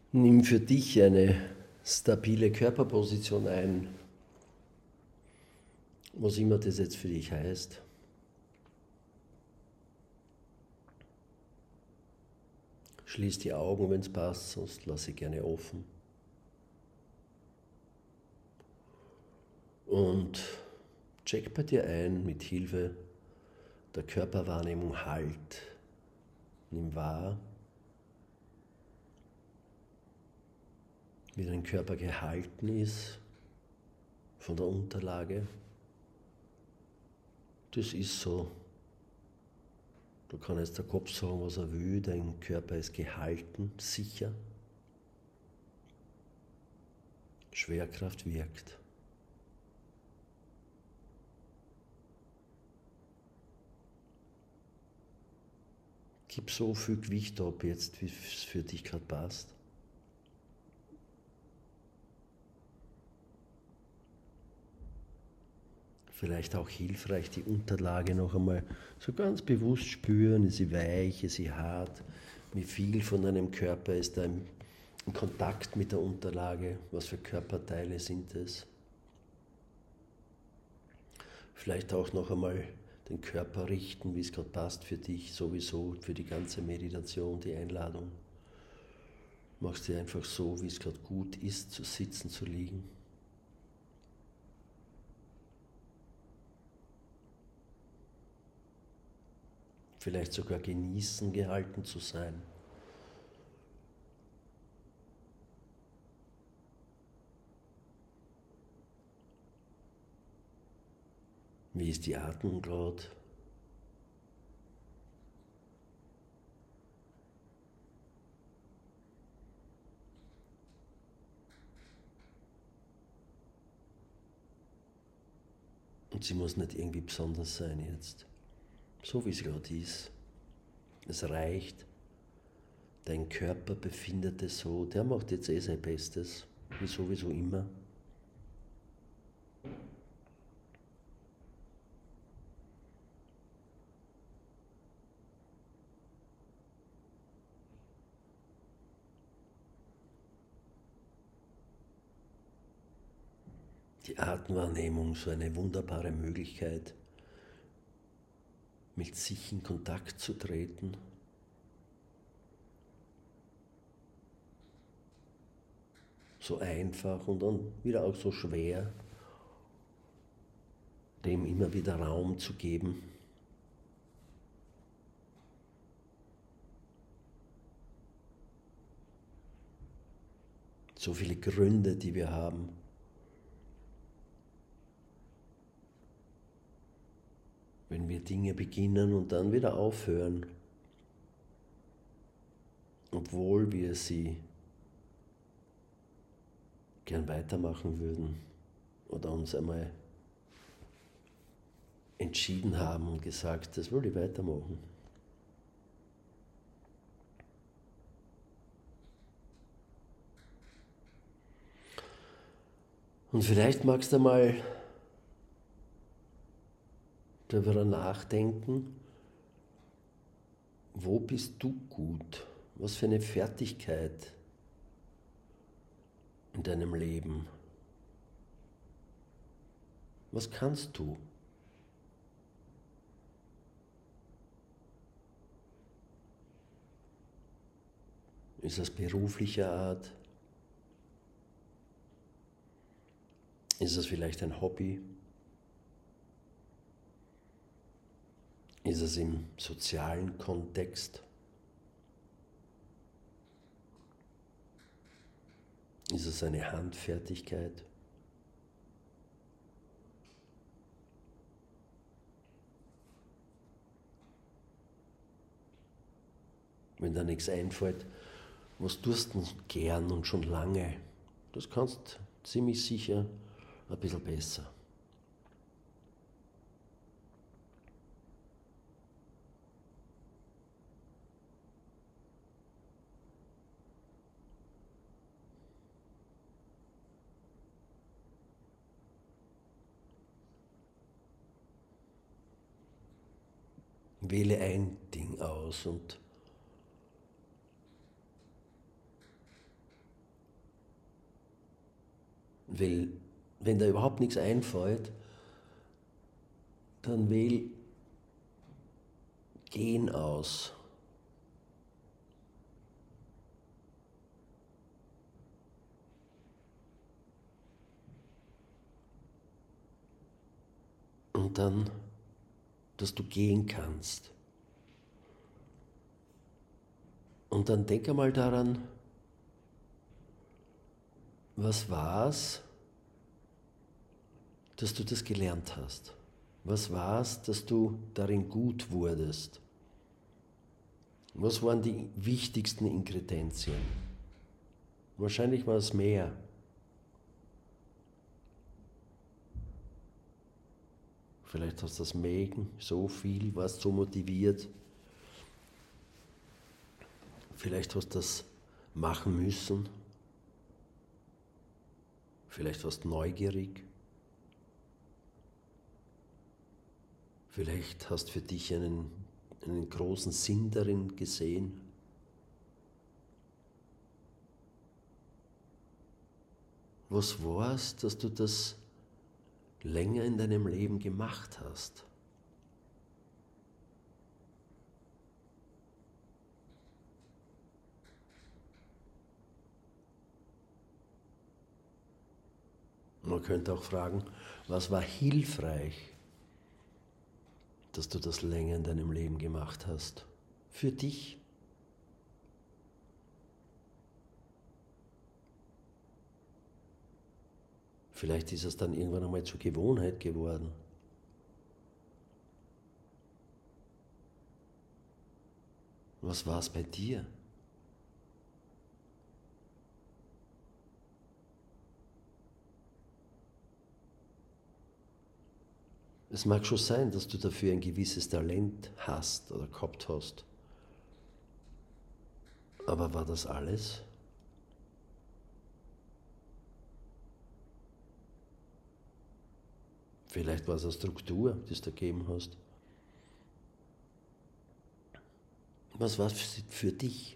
Nimm für dich eine stabile Körperposition ein, was immer das jetzt für dich heißt. Schließ die Augen, wenn es passt, sonst lass sie gerne offen. Und check bei dir ein mit Hilfe der Körperwahrnehmung Halt. Nimm wahr, wie dein Körper gehalten ist von der Unterlage. Das ist so. Da kann jetzt der Kopf sagen, was er will. Dein Körper ist gehalten, sicher. Schwerkraft wirkt. Gib so viel Gewicht ab jetzt, wie es für dich gerade passt. Vielleicht auch hilfreich, die Unterlage noch einmal so ganz bewusst spüren. Ist sie weich, ist sie hart? Wie viel von deinem Körper ist da in Kontakt mit der Unterlage? Was für Körperteile sind es? Vielleicht auch noch einmal den Körper richten, wie es gerade passt für dich, sowieso für die ganze Meditation, die Einladung. Machst dir einfach so, wie es gerade gut ist, zu sitzen, zu liegen. Vielleicht sogar genießen, gehalten zu sein. Wie ist die Atmung gerade? Und sie muss nicht irgendwie besonders sein jetzt. So wie sie gerade ist. Es reicht. Dein Körper befindet es so. Der macht jetzt sein Bestes. Wie sowieso immer. Die Atemwahrnehmung, so eine wunderbare Möglichkeit, mit sich in Kontakt zu treten. So einfach und dann wieder auch so schwer, dem immer wieder Raum zu geben. So viele Gründe, die wir haben, wenn wir Dinge beginnen und dann wieder aufhören, obwohl wir sie gern weitermachen würden oder uns einmal entschieden haben und gesagt, das will ich weitermachen. Und vielleicht magst du mal darüber nachdenken, wo bist du gut? Was für eine Fertigkeit in deinem Leben? Was kannst du? Ist das beruflicher Art? Ist es vielleicht ein Hobby? Ist es im sozialen Kontext? Ist es eine Handfertigkeit? Wenn dir nichts einfällt, was tust du gern und schon lange? Das kannst ziemlich sicher ein bisschen besser. Wähle ein Ding aus und Weil, wenn da überhaupt nichts einfällt, dann wähl Gehen aus. Und dann, dass du gehen kannst. Und dann denk einmal daran, was war's, dass du das gelernt hast? Was war's, dass du darin gut wurdest? Was waren die wichtigsten Ingredienzien? Wahrscheinlich war es mehr. Vielleicht hast du das Mägen so viel, warst so motiviert. Vielleicht hast du das machen müssen. Vielleicht warst du neugierig. Vielleicht hast du für dich einen großen Sinn darin gesehen. Was war es, dass du das länger in deinem Leben gemacht hast? Man könnte auch fragen, was war hilfreich, dass du das länger in deinem Leben gemacht hast? Für dich? Vielleicht ist es dann irgendwann einmal zur Gewohnheit geworden. Was war es bei dir? Es mag schon sein, dass du dafür ein gewisses Talent hast oder gehabt hast. Aber war das alles? Vielleicht war es eine Struktur, die du gegeben hast. Was war es für dich?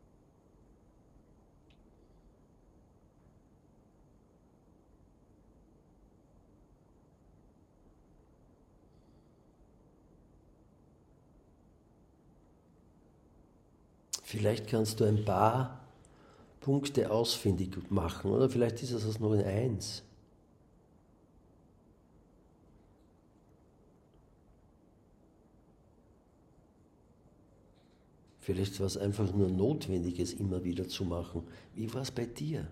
Vielleicht kannst du ein paar Punkte ausfindig machen, oder vielleicht ist es noch in eins. Vielleicht war es einfach nur notwendig, es immer wieder zu machen. Wie war es bei dir?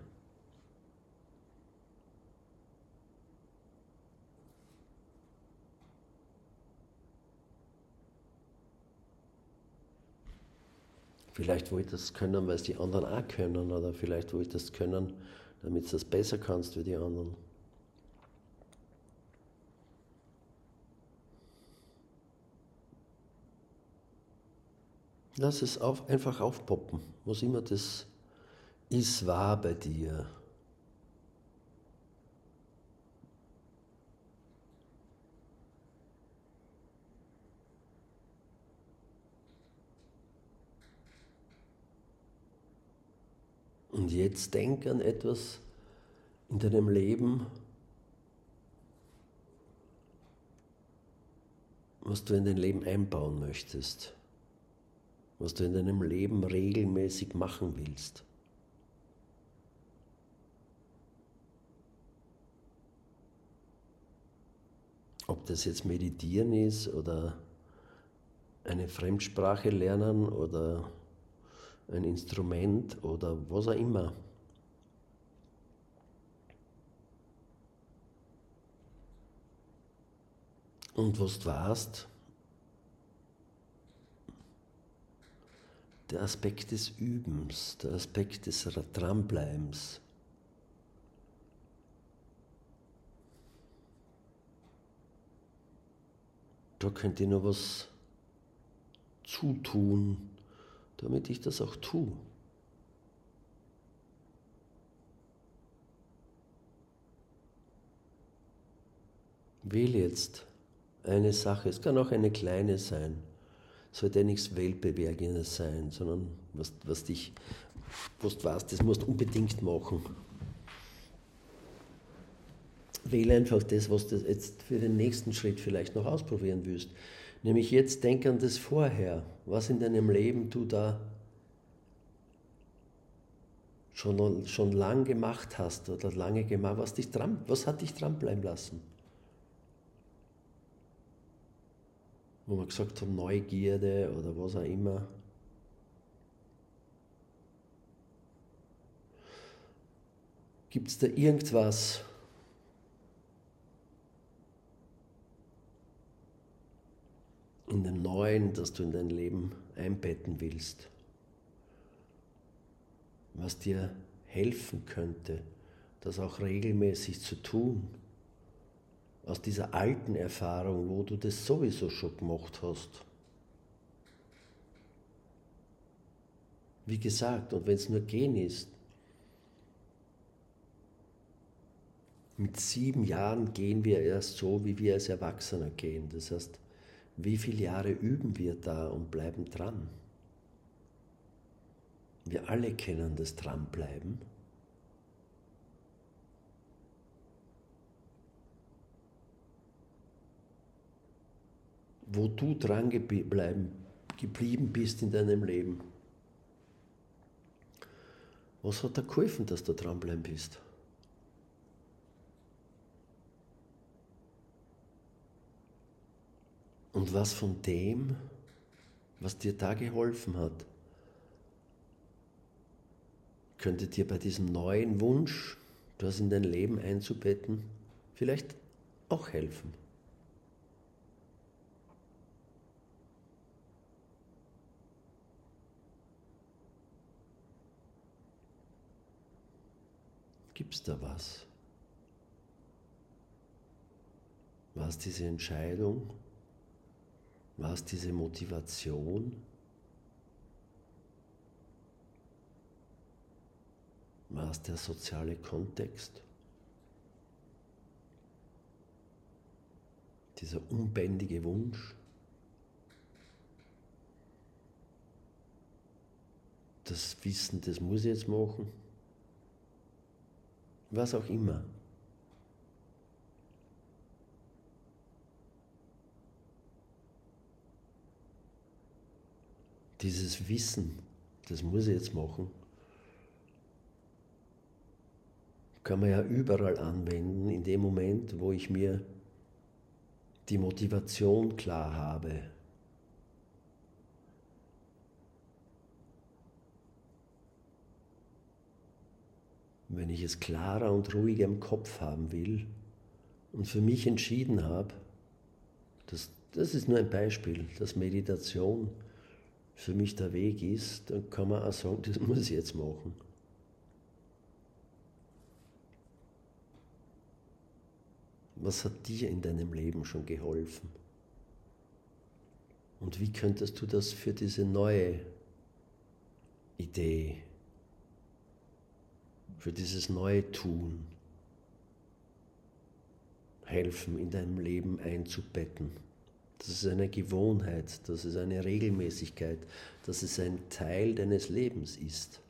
Vielleicht wolltest du es können, weil es die anderen auch können, oder vielleicht wolltest du es können, damit du es besser kannst wie die anderen. Lass es einfach aufpoppen, was immer das ist, war bei dir. Und jetzt denk an etwas in deinem Leben, was du in dein Leben einbauen möchtest, was du in deinem Leben regelmäßig machen willst. Ob das jetzt Meditieren ist oder eine Fremdsprache lernen oder ein Instrument oder was auch immer. Und was du weißt, der Aspekt des Übens, der Aspekt des Dranbleibens. Da könnte ich noch was zutun, damit ich das auch tue. Wähle jetzt eine Sache, es kann auch eine kleine sein, es sollte ja nichts Weltbewegendes sein, sondern was du weißt, das musst du unbedingt machen. wähle einfach das, was du jetzt für den nächsten Schritt vielleicht noch ausprobieren willst. Nämlich jetzt denk an das vorher, was in deinem Leben du da schon lang gemacht hast oder lange gemacht, was hat dich dranbleiben lassen? Wo wir gesagt haben, Neugierde oder was auch immer. Gibt es da irgendwas, in dem Neuen, das du in dein Leben einbetten willst, was dir helfen könnte, das auch regelmäßig zu tun, aus dieser alten Erfahrung, wo du das sowieso schon gemacht hast? Wie gesagt, und wenn es nur gehen ist, mit 7 Jahren gehen wir erst so, wie wir als Erwachsener gehen. Das heißt, wie viele Jahre üben wir da und bleiben dran? Wir alle kennen das Dranbleiben. Wo du dran geblieben bist in deinem Leben. Was hat dir geholfen, dass du dranbleiben bist? Und was von dem, was dir da geholfen hat, könnte dir bei diesem neuen Wunsch, das in dein Leben einzubetten, vielleicht auch helfen? Gibt es da was? War es diese Entscheidung? War es diese Motivation? War es der soziale Kontext? Dieser unbändige Wunsch? Das Wissen, das muss ich jetzt machen? Was auch immer. Dieses Wissen, das muss ich jetzt machen, kann man ja überall anwenden, in dem Moment, wo ich mir die Motivation klar habe. Wenn ich es klarer und ruhiger im Kopf haben will und für mich entschieden habe, das ist nur ein Beispiel, dass Meditation für mich der Weg ist, dann kann man auch sagen, das muss ich jetzt machen. Was hat dir in deinem Leben schon geholfen? Und wie könntest du das für diese neue Idee, für dieses neue Tun helfen, in deinem Leben einzubetten? Das ist eine Gewohnheit, das ist eine Regelmäßigkeit, dass es ein Teil deines Lebens ist.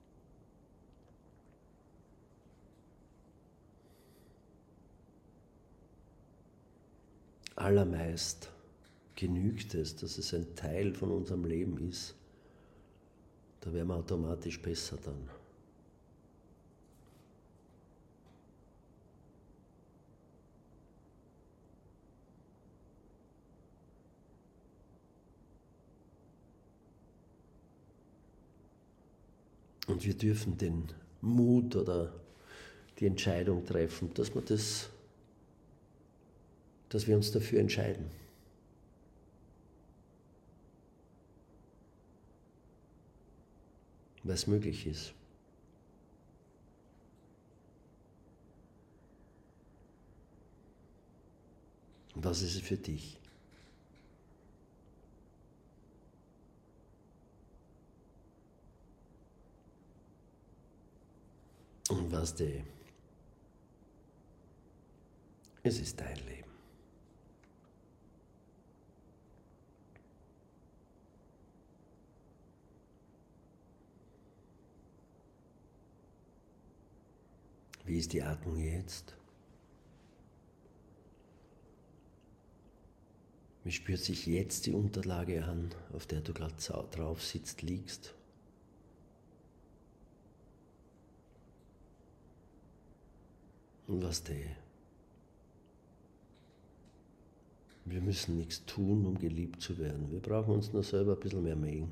Allermeist genügt es, dass es ein Teil von unserem Leben ist. Da werden wir automatisch besser dann. Und wir dürfen den Mut oder die Entscheidung treffen, dass wir uns dafür entscheiden. Weil es möglich ist. Und was ist es für dich? Und was die? Es ist dein Leben. Wie ist die Atmung jetzt? Wie spürt sich jetzt die Unterlage an, auf der du gerade drauf sitzt, liegst? Und was wir müssen nichts tun, um geliebt zu werden. Wir brauchen uns nur selber ein bisschen mehr mögen.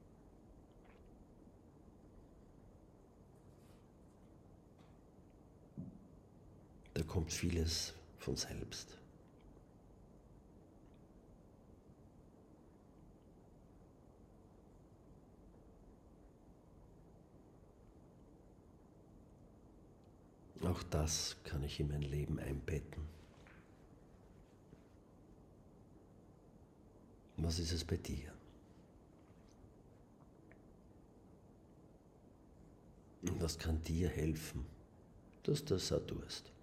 Da kommt vieles von selbst. Auch das kann ich in mein Leben einbetten. Was ist es bei dir? Und was kann dir helfen, dass du das auch tust?